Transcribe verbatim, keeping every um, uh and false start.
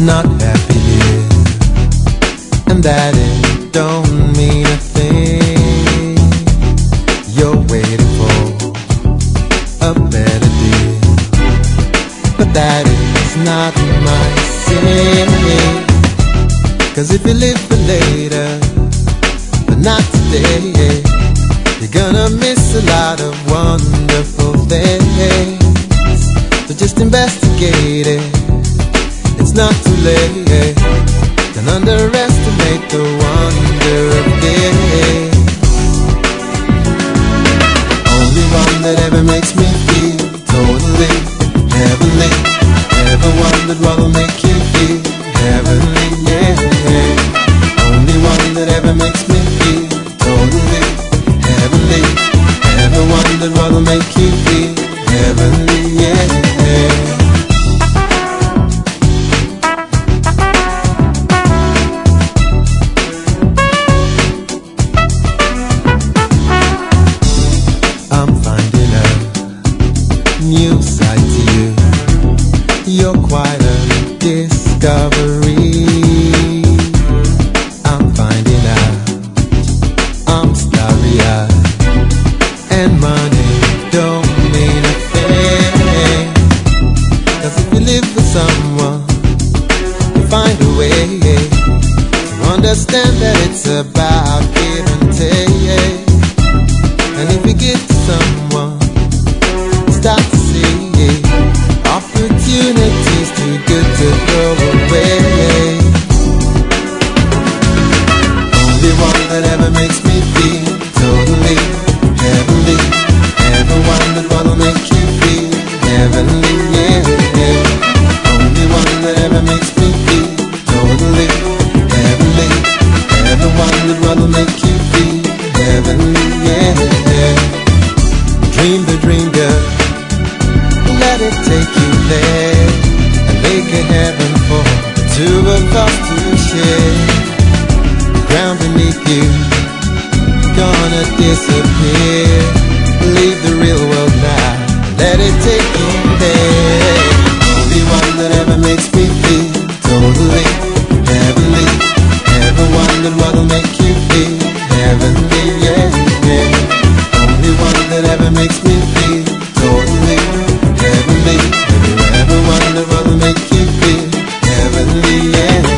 not happy here, and that it don't mean a thing. You're waiting for a better deal, but that is not my sin. Cause if you live for later, but not today, you're gonna miss a lot of wonderful things. So just investigate it, it's not too late. Don't underestimate the wonder of this. Only one that ever makes me feel totally heavenly. Ever wondered what'll make you feel heavenly, yeah, yeah. Only one that ever makes me feel totally heavenly. Ever wondered what'll make you feel heavenly, yeah, yeah. New side to you, you're quite a discovery. I'm finding out I'm starry-eyed, and money don't mean a thing. Cause if you live with someone, you find a way to understand that it's about give and take. And if you give to someone, start to see opportunities too good to throw away. Only one that ever makes me feel totally heavenly. Ever wondered what'll make you feel heavenly, yeah, yeah. Only one that ever makes me feel totally heavenly. Ever wondered what'll make you feel heavenly, yeah, yeah. Dream the dream, girl, let it take you there, and make a heaven for the two of us to share. The ground beneath you gonna disappear. Leave the real world now, let it take you there. Only one that ever makes me feel totally heavenly. Ever wondered what'll make you feel heavenly, yeah, yeah. Only one that ever makes me feel totally heavenly. Have you ever wondered what'll make you feel heavenly, yeah?